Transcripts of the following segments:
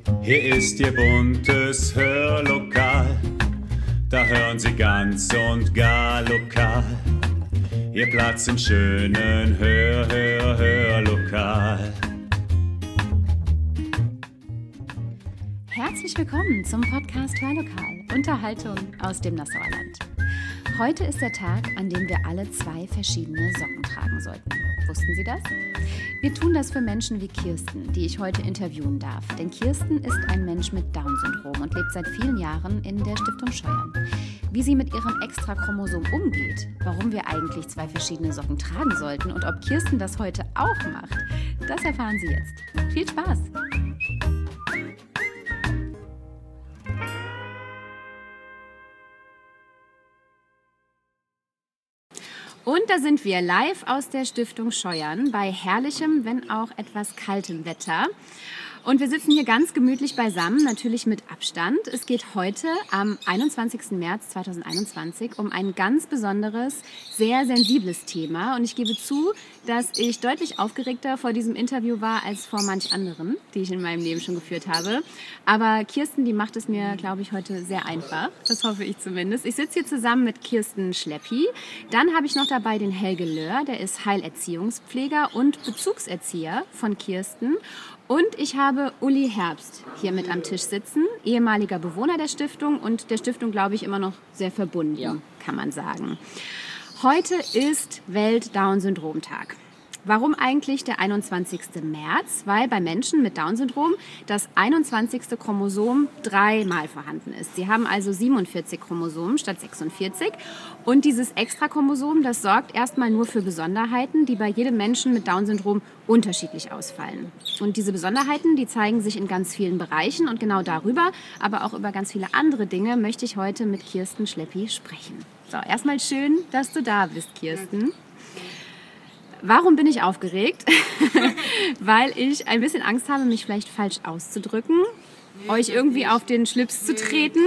Hier ist Ihr buntes Hörlokal, da hören Sie ganz und gar lokal. Ihr Platz im schönen Hörlokal. Herzlich willkommen zum Podcast Hörlokal, Unterhaltung aus dem Nassauer Land. Heute ist der Tag, an dem wir alle 2 verschiedene Socken tragen sollten. Wussten Sie das? Wir tun das für Menschen wie Kirsten, die ich heute interviewen darf. Denn Kirsten ist ein Mensch mit Down-Syndrom und lebt seit vielen Jahren in der Stiftung Scheuern. Wie sie mit ihrem Extrachromosom umgeht, warum wir eigentlich 2 verschiedene Socken tragen sollten und ob Kirsten das heute auch macht, das erfahren Sie jetzt. Viel Spaß! Und da sind wir live aus der Stiftung Scheuern bei herrlichem, wenn auch etwas kaltem Wetter. Und wir sitzen hier ganz gemütlich beisammen, natürlich mit Abstand. Es geht heute am 21. März 2021 um ein ganz besonderes, sehr sensibles Thema. Und ich gebe zu, dass ich deutlich aufgeregter vor diesem Interview war als vor manch anderen, die ich in meinem Leben schon geführt habe. Aber Kirsten, die macht es mir, glaube ich, heute sehr einfach. Das hoffe ich zumindest. Ich sitze hier zusammen mit Kirsten Schleppi. Dann habe ich noch dabei den Helge Löhr, der ist Heilerziehungspfleger und Bezugserzieher von Kirsten. Und ich habe Uli Herbst hier mit am Tisch sitzen, ehemaliger Bewohner der Stiftung und der Stiftung, glaube ich, immer noch sehr verbunden, kann man sagen. Heute ist Welt-Down-Syndrom-Tag. Warum eigentlich der 21. März? Weil bei Menschen mit Down-Syndrom das 21. Chromosom 3-mal vorhanden ist. Sie haben also 47 Chromosomen statt 46. Und dieses Extrachromosom, das sorgt erstmal nur für Besonderheiten, die bei jedem Menschen mit Down-Syndrom unterschiedlich ausfallen. Und diese Besonderheiten, die zeigen sich in ganz vielen Bereichen. Und genau darüber, aber auch über ganz viele andere Dinge, möchte ich heute mit Kirsten Schleppi sprechen. So, erstmal schön, dass du da bist, Kirsten. Warum bin ich aufgeregt? Weil ich ein bisschen Angst habe, mich vielleicht falsch auszudrücken, euch irgendwie auf den Schlips zu treten.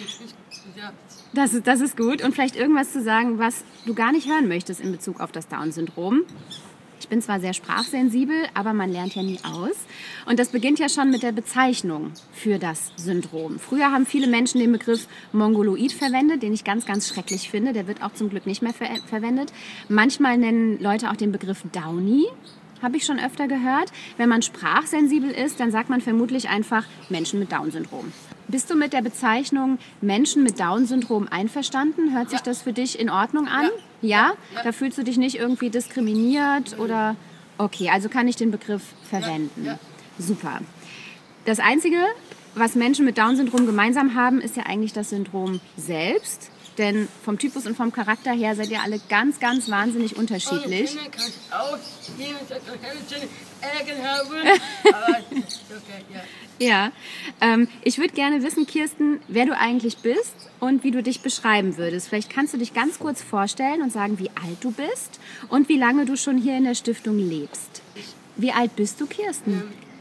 Das ist gut. Und vielleicht irgendwas zu sagen, was du gar nicht hören möchtest in Bezug auf das Down-Syndrom. Ich bin zwar sehr sprachsensibel, aber man lernt ja nie aus. Und das beginnt ja schon mit der Bezeichnung für das Syndrom. Früher haben viele Menschen den Begriff Mongoloid verwendet, den ich ganz, ganz schrecklich finde. Der wird auch zum Glück nicht mehr verwendet. Manchmal nennen Leute auch den Begriff Downy, habe ich schon öfter gehört. Wenn man sprachsensibel ist, dann sagt man vermutlich einfach Menschen mit Down-Syndrom. Bist du mit der Bezeichnung Menschen mit Down-Syndrom einverstanden? Hört sich das für dich in Ordnung an? Ja? Da fühlst du dich nicht irgendwie diskriminiert oder? Okay, also kann ich den Begriff verwenden. Super. Das Einzige, was Menschen mit Down-Syndrom gemeinsam haben, ist ja eigentlich das Syndrom selbst. Denn vom Typus und vom Charakter her seid ihr alle ganz, ganz wahnsinnig unterschiedlich. Ja, ich würde gerne wissen, Kirsten, wer du eigentlich bist und wie du dich beschreiben würdest. Vielleicht kannst du dich ganz kurz vorstellen und sagen, wie alt du bist und wie lange du schon hier in der Stiftung lebst. Wie alt bist du, Kirsten?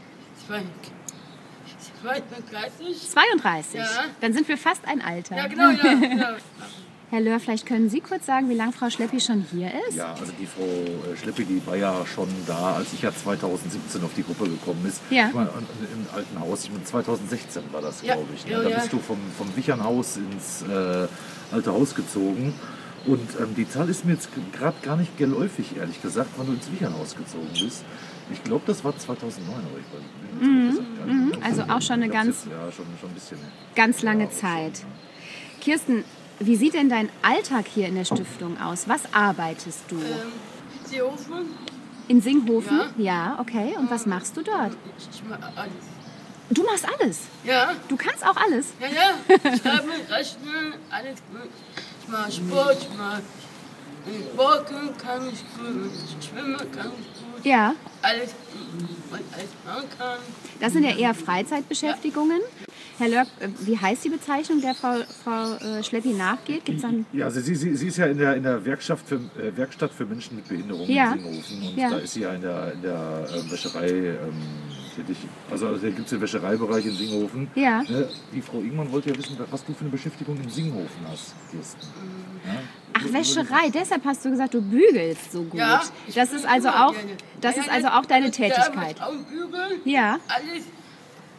32? Ja. Dann sind wir fast ein Alter. Ja, genau. Herr Löhr, vielleicht können Sie kurz sagen, wie lange Frau Schleppi schon hier ist? Ja, also die Frau Schleppi, die war ja schon da, als ich ja 2017 auf die Gruppe gekommen ist. Ja. Ich war im alten Haus, 2016 war das, glaube ich. Ne? Da bist du vom Wichernhaus ins alte Haus gezogen. Und die Zahl ist mir jetzt gerade gar nicht geläufig, ehrlich gesagt, wann du ins Wichernhaus gezogen bist. Ich glaube, das war 2009, aber ich Also auch schon eine ganz, schon ein bisschen ganz lange Zeit. Kirsten, wie sieht denn dein Alltag hier in der Stiftung aus? Was arbeitest du? Singhofen. In Singhofen? Ja, okay. Und was machst du dort? Ich mache alles. Du machst alles? Ja. Du kannst auch alles? Ja. Schreiben, rechnen, alles gut. Ich mache Sport, ich mache Walken, kann ich gut, schwimmen kann ich gut. Ja. Alles, was alles machen kann. Das sind ja eher Freizeitbeschäftigungen. Herr Löhr, wie heißt die Bezeichnung, der Frau Schleppi nachgeht? Gibt's dann ja, also sie ist ja in der Werkstatt für Menschen mit Behinderung in Singhofen. Und da ist sie ja in der Wäscherei tätig. Also da gibt es den Wäschereibereich in Singhofen. Ja. Die Frau Ingmann wollte ja wissen, was du für eine Beschäftigung in Singhofen hast, Kirsten. Ja? Ach, Wäscherei, deshalb hast du gesagt, du bügelst so gut. Ja, das ist also auch deine Tätigkeit. Auch bügeln, Ja. alles.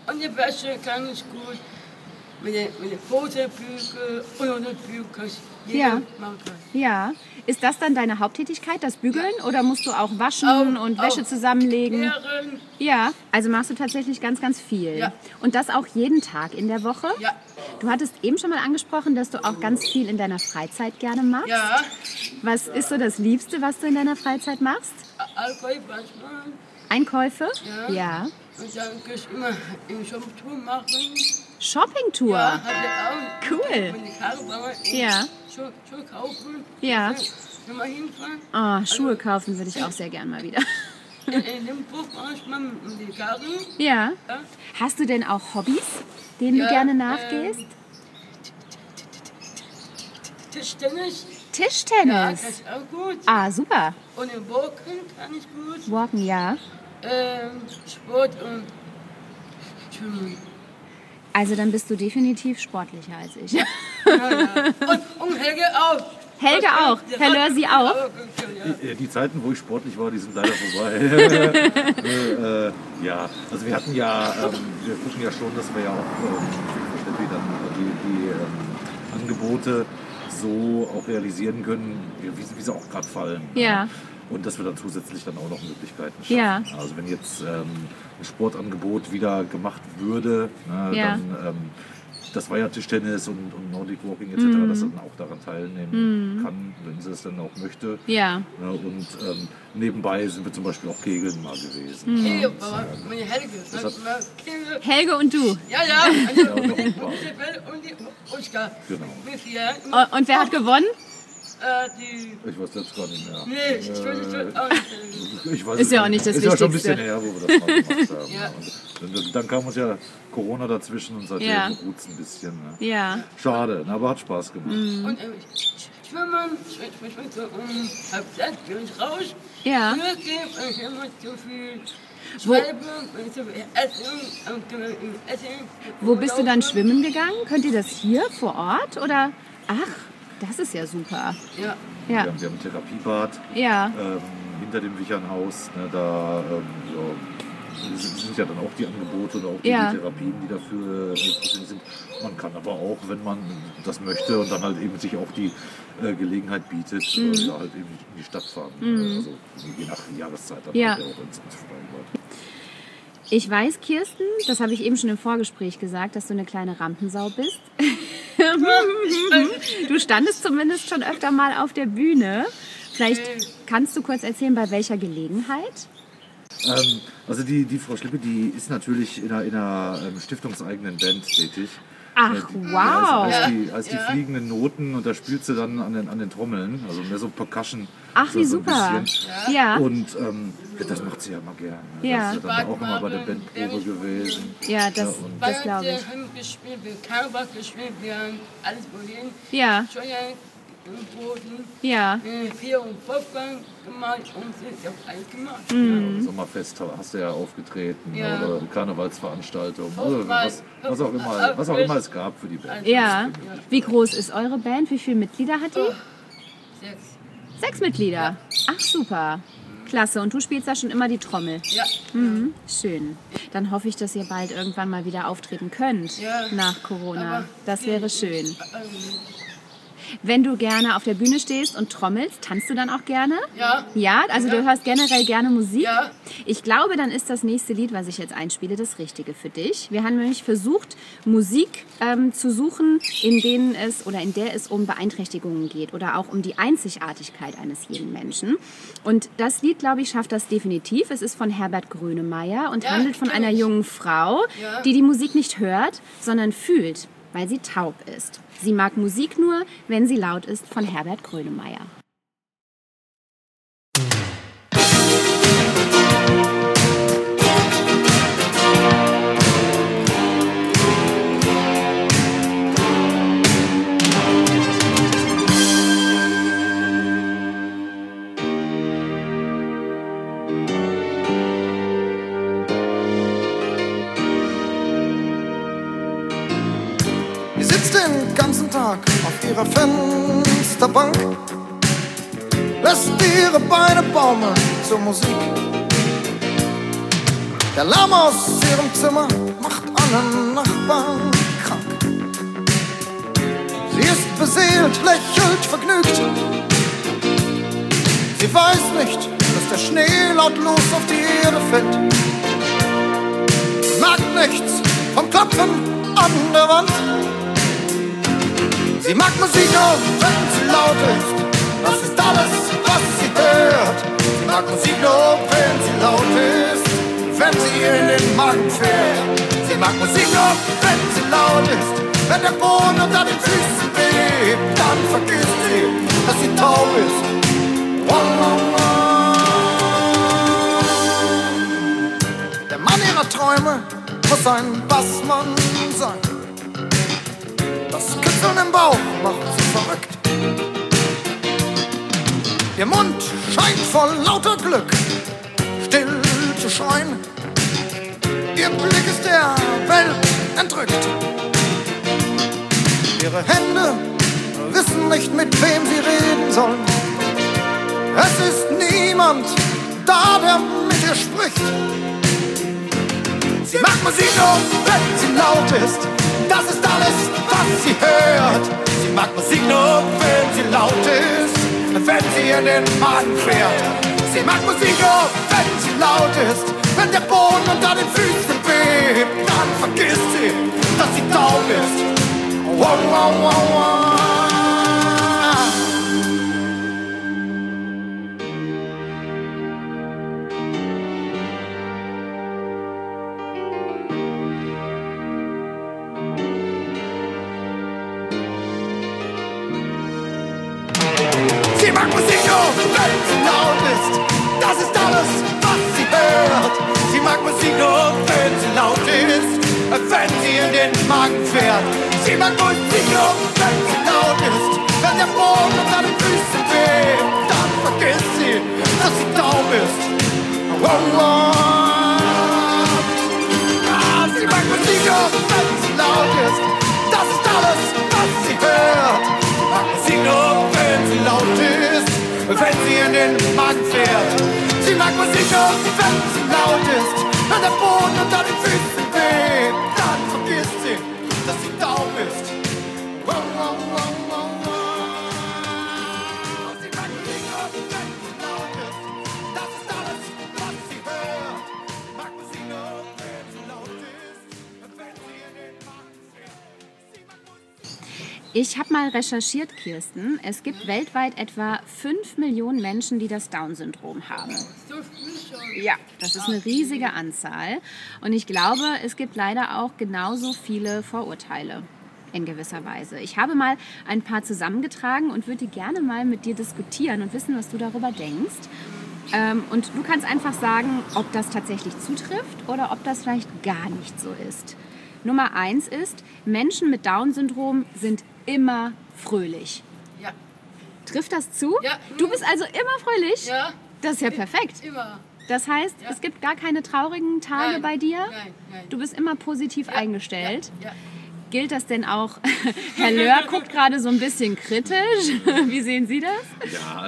Und die Wäsche kann ich gut. Mit der Fotobügel und der Bügel kann ich Ja. machen. Ja. Ist das dann deine Haupttätigkeit, das Bügeln? Oder musst du auch waschen und Wäsche zusammenlegen? Lehren. Ja, also machst du tatsächlich ganz, ganz viel. Ja. Und das auch jeden Tag in der Woche? Ja. Du hattest eben schon mal angesprochen, dass du auch ganz viel in deiner Freizeit gerne machst. Ja. Was ist so das Liebste, was du in deiner Freizeit machst? Alkohol manchmal. Einkäufe? Ja. Ja. Und dann kann ich immer im Shop-Tour machen. Shoppingtour? Ja, hab ich auch. Cool. Und die Haare Ja. Schuhe kaufen. Ja. Nochmal hinfahren. Oh, Schuhe kaufen würde ich auch sehr gern mal wieder. In dem Buch manchmal mit den Karten. Ja. Ja. Hast du denn auch Hobbys, denen du Ja, gerne nachgehst? Tischtennis. Ja, Tischtennis? kann ich auch gut. Ah, super. Und im Walken kann ich gut. Walken, ja. Sport und Schwimmen. Also dann bist du definitiv sportlicher als ich. Ja. Und Helge auch. Helge auch. Herr Lörsi auch. Die Zeiten, wo ich sportlich war, die sind leider vorbei. Ja, also wir hatten ja, wir gucken ja schon, dass wir ja auch die Angebote so auch realisieren können, wie sie auch gerade fallen. Ja. Und dass wir dann zusätzlich dann auch noch Möglichkeiten schaffen. Ja. Also wenn jetzt ein Sportangebot wieder gemacht würde, ne, Ja. dann, das war ja Tischtennis und Nordic Walking etc., dass er dann auch daran teilnehmen kann, wenn sie es dann auch möchte. Ja. Ja, und nebenbei sind wir zum Beispiel auch Kegeln mal gewesen. Helge, meine Helge. Helge und du. Ja. Ja, und noch ein paar. Und die Oskar. Genau. Mit vier. Und wer hat gewonnen? Die. Ich weiß selbst gar nicht mehr. Nee, ich weiß auch nicht. Ich weiß Ist es ja gar auch nicht das Ist ja schon ein Wichtigste. bisschen her, wo wir das mal gemacht haben. Ja. Und dann kam uns ja Corona dazwischen und seitdem Ja. ruht es ein bisschen. Ne? Ja. Schade, aber hat Spaß gemacht. Und schwimmen, schwimmen so um halb sechs, bin ich raus. Ja. Zurückgehen, und ich immer zu viel Wo- schreiben, und zu viel essen, und essen. Wo bist du dann schwimmen gegangen? Könnt ihr das hier vor Ort? Oder? Ach, das ist ja super. Ja. Ja. Wir haben ein Therapiebad Ja. hinter dem Wichernhaus. Ne, da sind ja dann auch die Angebote oder auch die Ja. Therapien, die dafür zuständig sind. Man kann aber auch, wenn man das möchte und dann halt eben sich auch die Gelegenheit bietet, da halt eben in die Stadt fahren. Also je nach Jahreszeit dann Ja. halt auch ins Freibad. Ich weiß, Kirsten, das habe ich eben schon im Vorgespräch gesagt, dass du eine kleine Rampensau bist. Du standest zumindest schon öfter mal auf der Bühne. Vielleicht kannst du kurz erzählen, bei welcher Gelegenheit? Also die Frau Schlippe, die ist natürlich in einer stiftungseigenen Band tätig. Ach, Die wow. heißt die fliegenden Noten und da spielt sie dann an den Trommeln, also mehr so Percussion. Ach, wie so ein super. bisschen. Ja, Und das macht sie ja immer gerne. Ja. Das ist ja dann auch immer bei der Bandprobe gewesen. ja, das Weil glaube wir ich. haben gespielt, wir haben Karneval gespielt, wir haben alles wohin. Ja, Steuern im Boden, ja, Bier und Popcorn gemacht und sie haben alles gemacht. Mhm. Sommerfest hast du ja aufgetreten Ja. oder Karnevalsveranstaltungen, also Aufmal- was auch immer es gab für die Band. ja. Wie groß ist eure Band? Wie viele Mitglieder hat die? 6. 6 Mitglieder. Ach, super. Klasse. Und du spielst da schon immer die Trommel. Ja. Mhm. Schön. Dann hoffe ich, dass ihr bald irgendwann mal wieder auftreten könnt Ja. nach Corona. Aber Das wäre schön. Wenn du gerne auf der Bühne stehst und trommelst, tanzt du dann auch gerne? Ja. Ja, also du hörst generell gerne Musik? Ja. Ich glaube, dann ist das nächste Lied, was ich jetzt einspiele, das Richtige für dich. Wir haben nämlich versucht, Musik zu suchen, in der es um Beeinträchtigungen geht oder auch um die Einzigartigkeit eines jeden Menschen. Und das Lied, glaube ich, schafft das definitiv. Es ist von Herbert Grönemeyer und Ja, handelt von kenn einer ich. jungen Frau, Ja. die Musik nicht hört, sondern fühlt, weil sie taub ist. Sie mag Musik nur, wenn sie laut ist, von Herbert Grönemeyer. Die sitzt den ganzen Tag auf ihrer Fensterbank, lässt ihre Beine baumeln zur Musik. Der Lärm aus ihrem Zimmer macht alle Nachbarn krank. Sie ist beseelt, lächelt vergnügt. Sie weiß nicht, dass der Schnee lautlos auf die Erde fällt. Merkt nichts vom Klopfen an der Wand. Sie mag Musik nur, wenn sie laut ist. Das ist alles, was sie hört. Sie mag Musik nur, wenn sie laut ist, wenn sie in den Magen fährt. Sie mag Musik nur, wenn sie laut ist. Wenn der Boden unter den Füßen bebt, dann vergisst sie, dass sie taub ist. Der Mann ihrer Träume muss ein Bassmann sein. Das Kitzeln im Bauch macht sie verrückt. Ihr Mund scheint vor lauter Glück still zu schreien. Ihr Blick ist der Welt entrückt. Ihre Hände wissen nicht, mit wem sie reden sollen. Es ist niemand da, der mit ihr spricht. Sie mag Musik nur, wenn sie laut ist. Das ist alles, was sie hört. Sie mag Musik nur, wenn sie laut ist, wenn sie in den Magen fährt. Sie mag Musik nur, wenn sie laut ist. Wenn der Boden unter den Füßen bebt, dann vergisst sie, dass sie taub ist. Wow, wow, wow, wow. Sie mag Musik nur, wenn sie laut ist. Das ist alles, was sie hört. Sie mag Musik nur, wenn sie laut ist, wenn sie in den Magen fährt. Sie mag Musik nur, wenn sie laut ist. Wenn der Boden unter den Füßen bebt, dann vergisst sie, dass sie taub ist. Oh, oh. Ah, sie mag Musik nur, wenn sie laut ist. Das ist alles, was sie hört. Sie mag Musik nur, wenn sie laut ist, wenn sie in den Magen fährt. Sie mag Musik nur, wenn sie laut ist. Wenn der Boden unter den Füßen bebt, dann vergisst sie, dass sie taub ist. Wow, wow, wow, wow, wow. Sie mag Musik nur, wenn sie laut ist. Das ist alles, was sie hört. Sie mag Musik nur, wenn sie laut ist, wenn sie in den Magen fährt. Sie mag Musik. Ich habe mal recherchiert, Kirsten. Es gibt weltweit etwa 5 Millionen Menschen, die das Down-Syndrom haben. So viel schon. Ja, das ist eine riesige Anzahl. Und ich glaube, es gibt leider auch genauso viele Vorurteile in gewisser Weise. Ich habe mal ein paar zusammengetragen und würde gerne mal mit dir diskutieren und wissen, was du darüber denkst. Und du kannst einfach sagen, ob das tatsächlich zutrifft oder ob das vielleicht gar nicht so ist. Nummer 1 ist, Menschen mit Down-Syndrom sind immer fröhlich. Ja. Trifft das zu? Ja. Du bist also immer fröhlich? Ja. Das ist ja perfekt. Immer. Das heißt, Ja. es gibt gar keine traurigen Tage Nein. bei dir? Nein, nein. Du bist immer positiv eingestellt. Ja. Gilt das denn auch? Herr Löhr guckt gerade so ein bisschen kritisch. Wie sehen Sie das?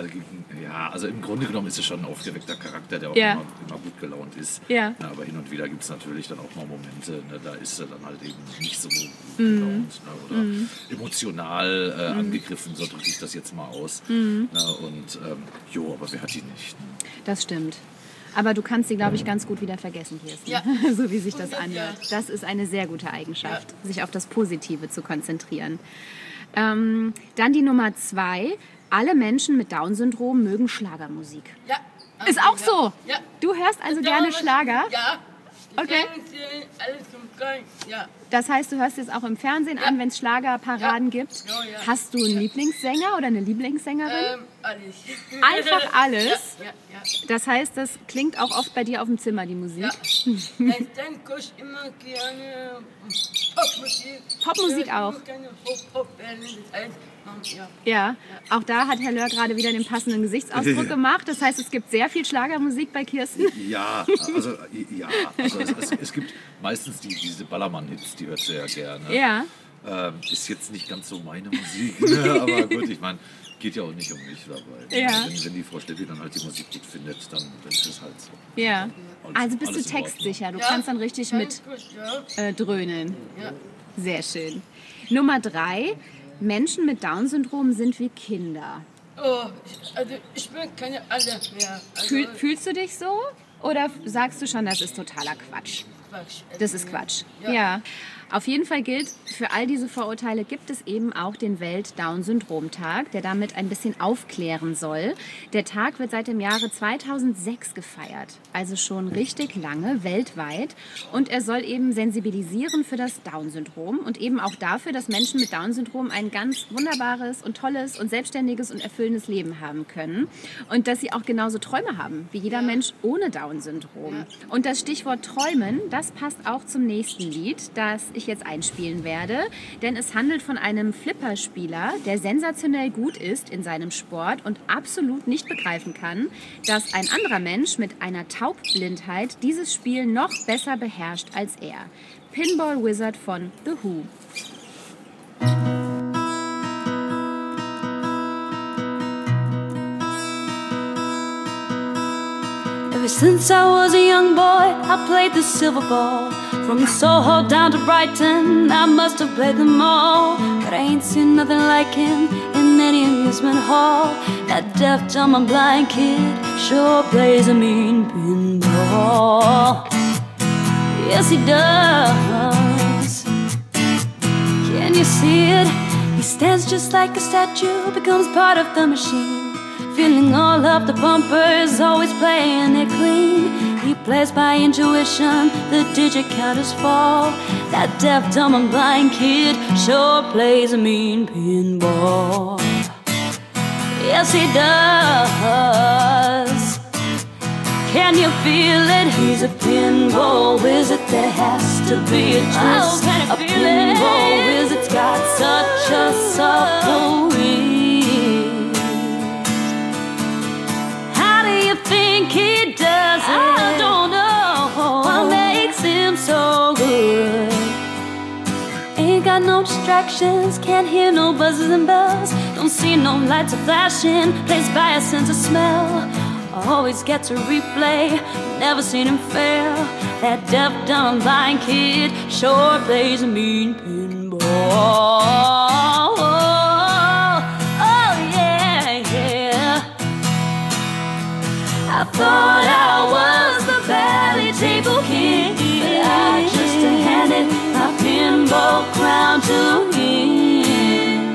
Ja, also im Grunde genommen ist es schon ein aufgeweckter Charakter, der auch Ja. immer gut gelaunt ist. Ja. Na, aber hin und wieder gibt es natürlich dann auch mal Momente, ne, da ist er dann halt eben nicht so gut gelaunt, ne, oder emotional angegriffen, so drücke ich das jetzt mal aus. Na, und aber wer hat die nicht? Ne? Das stimmt. Aber du kannst sie, glaube ich, ganz gut wieder vergessen, Kirsten. Ja. So wie sich das Ja. anhört. Das ist eine sehr gute Eigenschaft, sich auf das Positive zu konzentrieren. Dann die Nummer 2. Alle Menschen mit Down-Syndrom mögen Schlagermusik. Ja. Ist auch so? Ja. Du hörst also gerne Schlager? Ja. Okay. Alles zum Geil. Ja. Das heißt, du hörst jetzt auch im Fernsehen an, wenn es Schlagerparaden gibt. Ja, ja. Hast du einen Lieblingssänger oder eine Lieblingssängerin? Alles. Einfach alles? Ja. Das heißt, das klingt auch oft bei dir auf dem Zimmer, die Musik? Ja. Ich denke, ich immer gerne Popmusik. Popmusik Ja, auch? ich gerne Pop-Bands, das heißt, ja. Ja, auch da hat Herr Löhr gerade wieder den passenden Gesichtsausdruck gemacht. Das heißt, es gibt sehr viel Schlagermusik bei Kirsten. Ja, also es gibt meistens diese Ballermann-Hits, die hört sie ja gerne. Ja. Ist jetzt nicht ganz so meine Musik, ne? Aber gut, ich meine, geht ja auch nicht um mich dabei. Ja. Wenn die Frau Steffi dann halt die Musik gut findet, dann ist es halt so. Ja. Also bist du alles in Ordnung. textsicher, du kannst dann richtig mit Gut, ja. dröhnen. Ja. Sehr schön. Nummer 3. Menschen mit Down-Syndrom sind wie Kinder. Oh, ich bin keine Alte mehr. Also, Fühlst du dich so? Oder sagst du schon, das ist totaler Quatsch? Quatsch. Das ist Quatsch. Ja. Ja. Auf jeden Fall gilt, für all diese Vorurteile gibt es eben auch den Welt-Down-Syndrom-Tag, der damit ein bisschen aufklären soll. Der Tag wird seit dem Jahre 2006 gefeiert, also schon richtig lange weltweit. Und er soll eben sensibilisieren für das Down-Syndrom und eben auch dafür, dass Menschen mit Down-Syndrom ein ganz wunderbares und tolles und selbstständiges und erfüllendes Leben haben können. Und dass sie auch genauso Träume haben, wie jeder Mensch ohne Down-Syndrom. Und das Stichwort Träumen, das passt auch zum nächsten Lied, das ich jetzt einspielen werde. Denn es handelt von einem Flipperspieler, der sensationell gut ist in seinem Sport und absolut nicht begreifen kann, dass ein anderer Mensch mit einer Taubblindheit dieses Spiel noch besser beherrscht als er. Pinball Wizard von The Who. Ever since I was a young boy, I played the silver ball. From Soho down to Brighton, I must have played them all. But I ain't seen nothing like him in any amusement hall. That deaf, dumb and blind kid sure plays a mean pinball. Yes, he does. Can you see it? He stands just like a statue, becomes part of the machine. Feeling all of the bumpers, always playing it clean. He plays by intuition, the digit counters fall. That deaf, dumb and blind kid sure plays a mean pinball. Yes, he does. Can you feel it? He's a pinball wizard, there has to be a twist. A pinball wizard's got such a subtle wrist. Think he does it? I don't know what makes him so good. Ain't got no distractions, can't hear no buzzes and bells. Don't see no lights are flashing, plays by a sense of smell. Always gets a replay, never seen him fail. That deaf, dumb, blind kid sure plays a mean pinball. I thought I was the Valley Table King, but I just handed my pinball crown to him.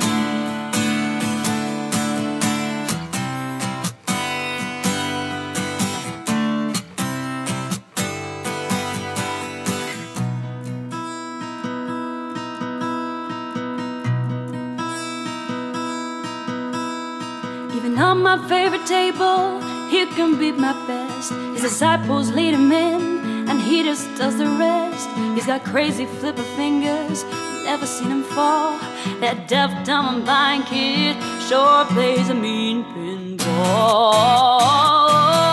Even on my favorite table, he can beat my best. His disciples lead him in, and he just does the rest. He's got crazy flipper fingers, never seen him fall. That deaf, dumb and blind kid sure plays a mean pinball.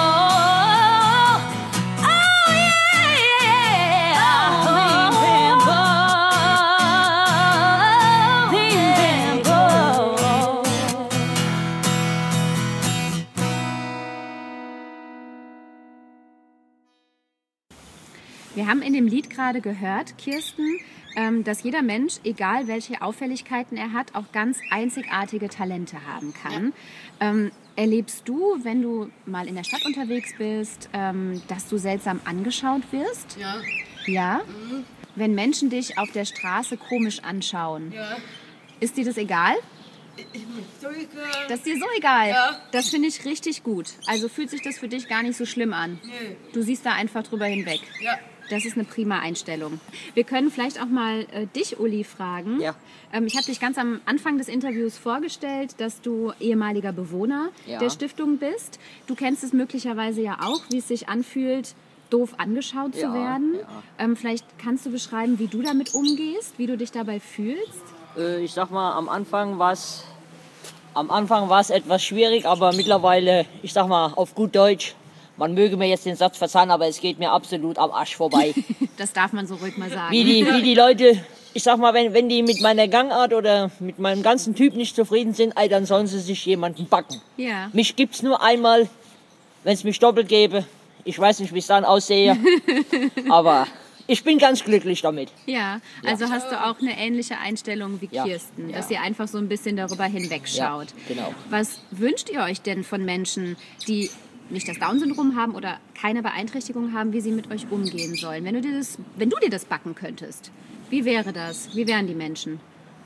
Wir haben in dem Lied gerade gehört, Kirsten, dass jeder Mensch, egal welche Auffälligkeiten er hat, auch ganz einzigartige Talente haben kann. Ja. Erlebst du, wenn du mal in der Stadt unterwegs bist, dass du seltsam angeschaut wirst? Ja. Ja? Mhm. Wenn Menschen dich auf der Straße komisch anschauen, Ja. ist dir das egal? So egal. Das ist dir so egal? Ja. Das finde ich richtig gut. Also fühlt sich das für dich gar nicht so schlimm an? Nee. Du siehst da einfach drüber hinweg? Ja. Das ist eine prima Einstellung. Wir können vielleicht auch mal dich, Uli, fragen. Ja. Ich habe dich ganz am Anfang des Interviews vorgestellt, dass du ehemaliger Bewohner der Stiftung bist. Du kennst es möglicherweise ja auch, wie es sich anfühlt, doof angeschaut zu werden. Ja. Vielleicht kannst du beschreiben, wie du damit umgehst, wie du dich dabei fühlst. Ich sag mal, am Anfang war es etwas schwierig, aber mittlerweile, ich sag mal, auf gut Deutsch, man möge mir jetzt den Satz verzeihen, aber es geht mir absolut am Arsch vorbei. Das darf man so ruhig mal sagen. Wie die Leute, ich sag mal, wenn die mit meiner Gangart oder mit meinem ganzen Typ nicht zufrieden sind, dann sollen sie sich jemanden backen. Ja. Mich gibt's nur einmal, wenn es mich doppelt gäbe. Ich weiß nicht, wie ich dann aussehe, aber ich bin ganz glücklich damit. Ja, also hast du auch eine ähnliche Einstellung wie Kirsten, dass ihr einfach so ein bisschen darüber hinwegschaut. Ja, genau. Was wünscht ihr euch denn von Menschen, die nicht das Down-Syndrom haben oder keine Beeinträchtigung haben, wie sie mit euch umgehen sollen? Wenn du dir das backen könntest, wie wäre das? Wie wären die Menschen?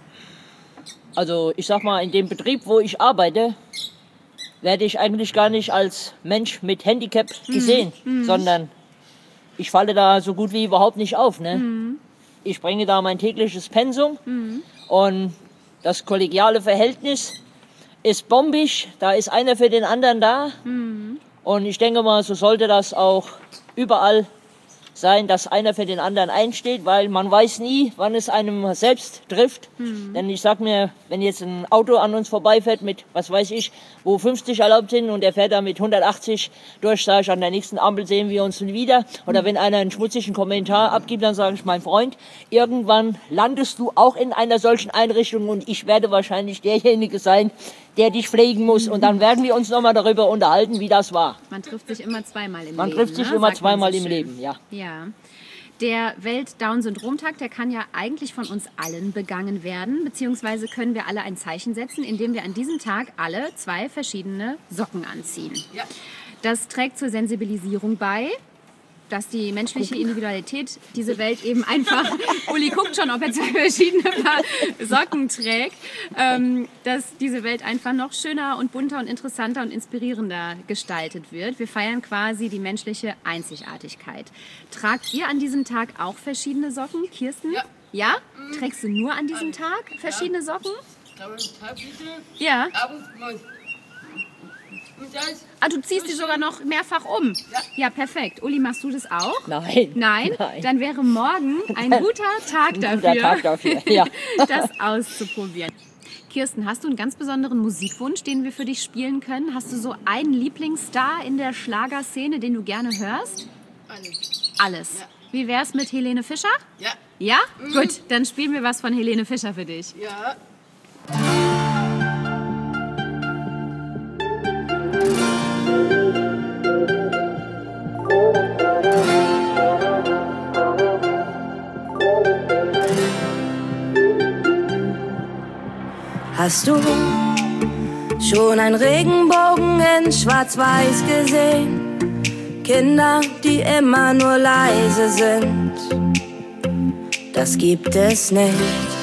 Also ich sag mal, in dem Betrieb, wo ich arbeite, werde ich eigentlich gar nicht als Mensch mit Handicap gesehen, sondern ich falle da so gut wie überhaupt nicht auf. Ne? Ich bringe da mein tägliches Pensum und das kollegiale Verhältnis ist bombig. Da ist einer für den anderen da. Und ich denke mal, so sollte das auch überall sein, dass einer für den anderen einsteht, weil man weiß nie, wann es einem selbst trifft. Denn ich sag mir, wenn jetzt ein Auto an uns vorbeifährt mit, was weiß ich, wo 50 erlaubt sind und der fährt da mit 180 durch, sage ich, an der nächsten Ampel sehen wir uns wieder. Oder wenn einer einen schmutzigen Kommentar abgibt, dann sage ich, mein Freund, irgendwann landest du auch in einer solchen Einrichtung und ich werde wahrscheinlich derjenige sein, der dich pflegen muss. Und dann werden wir uns nochmal darüber unterhalten, wie das war. Man trifft sich immer zweimal im Leben. Man trifft sich immer zweimal im Leben, ja. Ja. Der Welt-Down-Syndrom-Tag, der kann ja eigentlich von uns allen begangen werden, beziehungsweise können wir alle ein Zeichen setzen, indem wir an diesem Tag alle 2 verschiedene Socken anziehen. Ja. Das trägt zur Sensibilisierung bei, dass die menschliche Individualität diese Welt eben einfach, Uli guckt schon, ob er 2 verschiedene Paar Socken trägt, dass diese Welt einfach noch schöner und bunter und interessanter und inspirierender gestaltet wird. Wir feiern quasi die menschliche Einzigartigkeit. Tragt ihr an diesem Tag auch verschiedene Socken, Kirsten? Ja. Ja? Trägst du nur an diesem Tag verschiedene Socken? Ja. Du ziehst die sogar noch mehrfach um. Ja, perfekt. Uli, machst du das auch? Nein. Nein? Dann wäre morgen ein guter Tag dafür, ja. das auszuprobieren. Kirsten, hast du einen ganz besonderen Musikwunsch, den wir für dich spielen können? Hast du so einen Lieblingsstar in der Schlagerszene, den du gerne hörst? Alles. Ja. Wie wär's mit Helene Fischer? Ja. Ja? Gut, dann spielen wir was von Helene Fischer für dich. Ja. Hast du schon einen Regenbogen in Schwarz-Weiß gesehen? Kinder, die immer nur leise sind. Das gibt es nicht.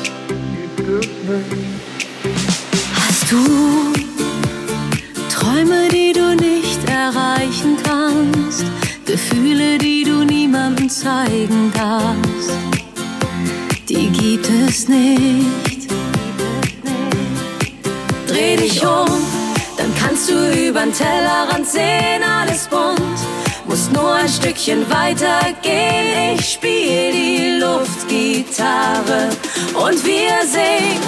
Hast du Träume, die du nicht erreichen kannst? Gefühle, die du niemandem zeigen darfst? Die gibt es nicht. Dreh dich um, dann kannst du übern Tellerrand sehen, alles bunt. Musst nur ein Stückchen weiter gehen. Ich spiel die Luftgitarre und wir singen.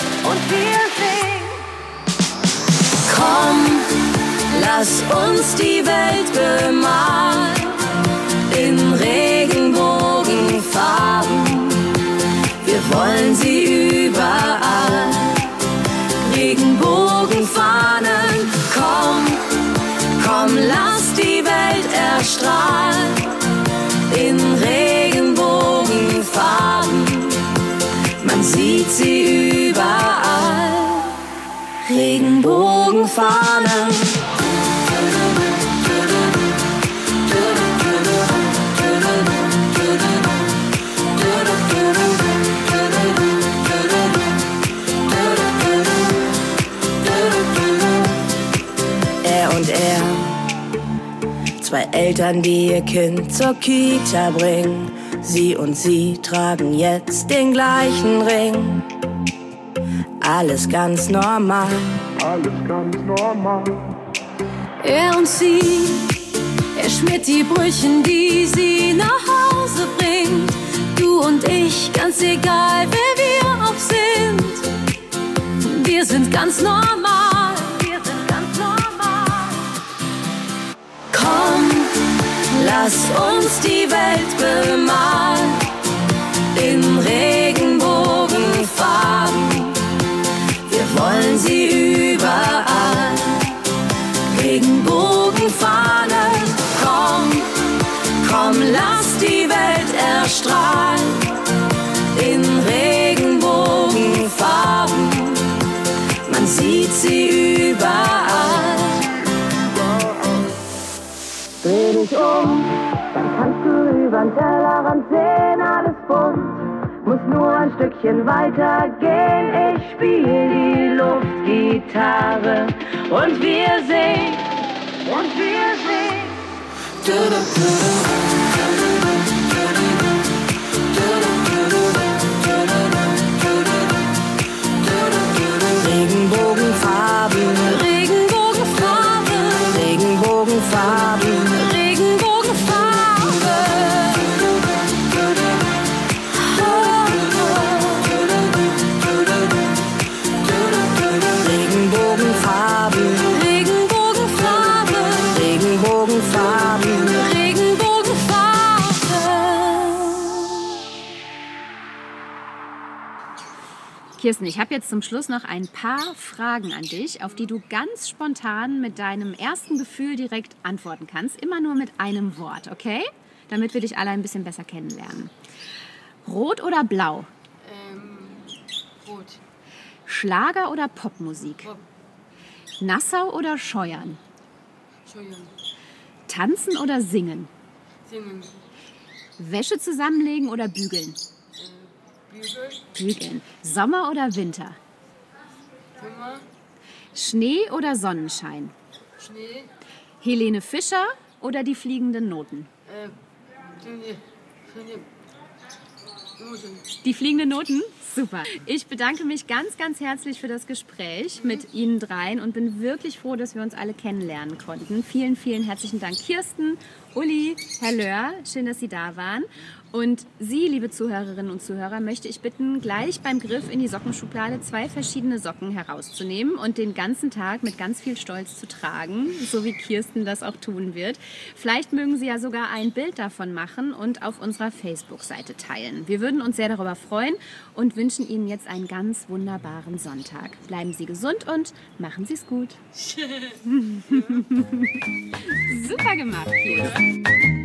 Komm, lass uns die Welt bemalen in Regenbogenfarben. Wir wollen sie überall. Regenbogenfahnen, komm, lass die Welt erstrahlen in Regenbogenfarben. Man sieht sie überall. Regenbogenfahnen. Zwei Eltern, die ihr Kind zur Kita bringen. Sie und sie tragen jetzt den gleichen Ring. Alles ganz normal. Er und sie, er schmiert die Brüchen, die sie nach Hause bringt. Du und ich, ganz egal, wer wir auch sind. Wir sind ganz normal. Komm, Lass uns die Welt bemalen in Regenbogenfarben. Wir wollen sie überall. Regenbogenfahnen, komm, lass die Welt erstrahlen in Regenbogenfarben. Man sieht sie überall. Dreh dich um, dann kannst du übern Tellerrand sehen, alles bunt. Muss nur ein Stückchen weiter gehen. Ich spiel die Luftgitarre und wir singen, Regenbogenfarben, Regenbogenfarben, Regenbogenfarben, Regenbogenfarben. Regenbogenfarben, Regenbogenfarben, Regenbogenfarben, Regenbogenfarben. Kirsten, ich habe jetzt zum Schluss noch ein paar Fragen an dich, auf die du ganz spontan mit deinem ersten Gefühl direkt antworten kannst. Immer nur mit einem Wort, okay? Damit wir dich alle ein bisschen besser kennenlernen. Rot oder blau? Rot. Schlager oder Popmusik? Pop. Nassau oder Scheuern? Entschuldigung. Tanzen oder singen? Singen. Wäsche zusammenlegen oder bügeln? Bügel. Bügeln. Sommer oder Winter? Kummer. Schnee oder Sonnenschein? Schnee. Helene Fischer oder die fliegenden Noten? Die fliegenden Noten? Super. Ich bedanke mich ganz, ganz herzlich für das Gespräch mit Ihnen dreien und bin wirklich froh, dass wir uns alle kennenlernen konnten. Vielen, vielen herzlichen Dank, Kirsten, Uli, Herr Löhr. Schön, dass Sie da waren. Und Sie, liebe Zuhörerinnen und Zuhörer, möchte ich bitten, gleich beim Griff in die Sockenschublade 2 verschiedene Socken herauszunehmen und den ganzen Tag mit ganz viel Stolz zu tragen, so wie Kirsten das auch tun wird. Vielleicht mögen Sie ja sogar ein Bild davon machen und auf unserer Facebook-Seite teilen. Wir würden uns sehr darüber freuen und wünschen Ihnen jetzt einen ganz wunderbaren Sonntag. Bleiben Sie gesund und machen Sie es gut. Super gemacht, Kirsten.